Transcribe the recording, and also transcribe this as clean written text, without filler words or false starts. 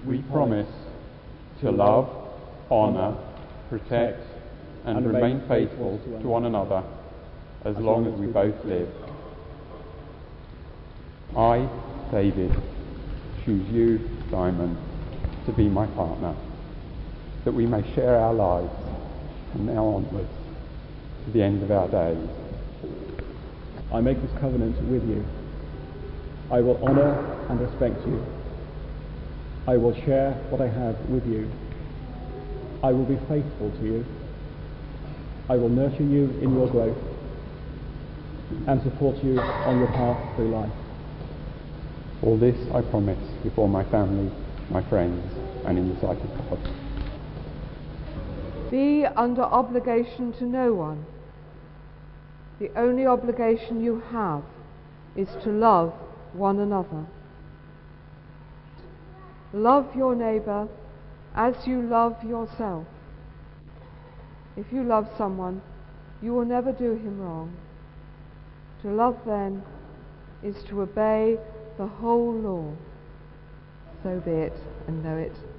we promise to love, honour, protect and remain faithful to one another as long as we both live. I, David, choose you, Simon, to be my partner, that we may share our lives from now onwards to the end of our days. I make this covenant with you. I will honour and respect you. I will share what I have with you. I will be faithful to you. I will nurture you in your growth and support you on your path through life. All this I promise before my family, my friends, and in the sight of God. Be under obligation to no one. The only obligation you have is to love one another. Love your neighbour as you love yourself. If you love someone, you will never do him wrong. To love, then, is to obey the whole law. So be it, and know it.